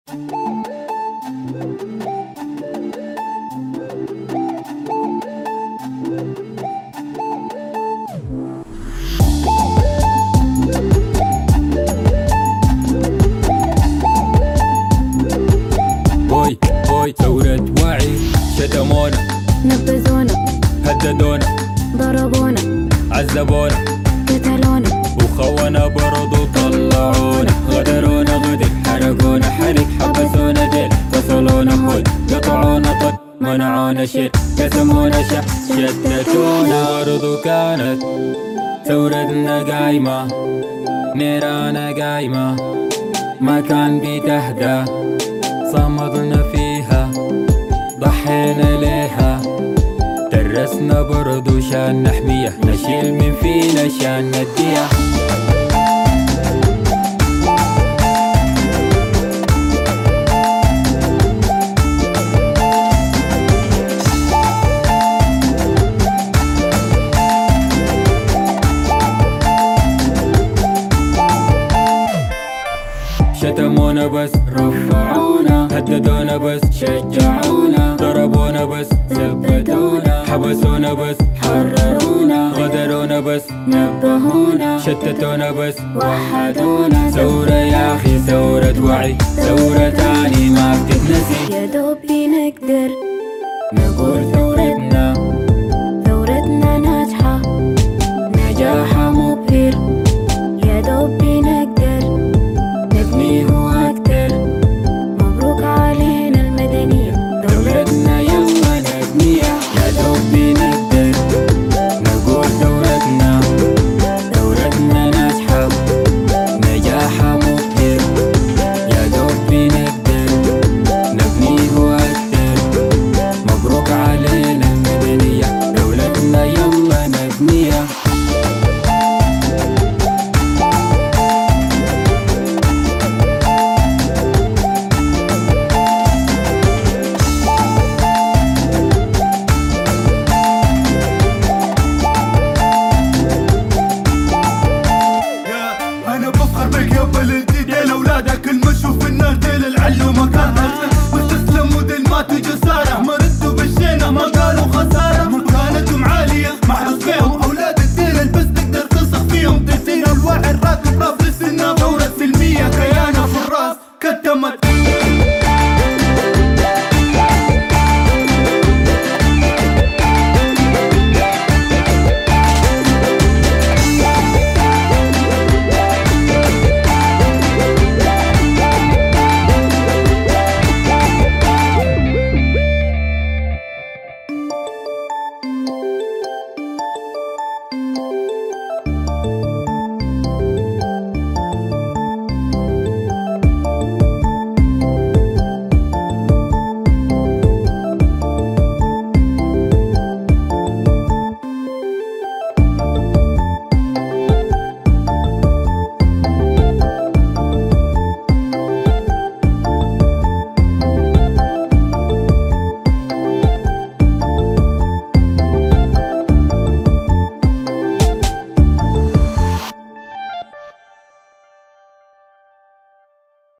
بوي ثورة وعي، شتمونا نبذونا هددونا ضربونا عذبونا قتلونا وخونا برضو طلعونا، غدرونا غدر حرقونا حرق، حبسونا ديل فصلونا خد، قطعونا طد منعونا شيل، قسمونا شح شتتونا. برضو كانت ثورتنا قايمة، نيرانا قايمة، ما كان بتهدى، صمدنا فيها ضحينا ليها، درسنا برضو شان نحميها، نشيل من فينا شان نديها. شتمونا بس رفعونا، هددونا بس شجعونا، ضربونا بس ثبتونا، حبسونا بس حررونا، غدرونا بس نبهونا، شتتونا بس وحدونا. ثورة يا أخي ثورة وعي، ثورة تاني ما بتتنسي، يا دوب نقدر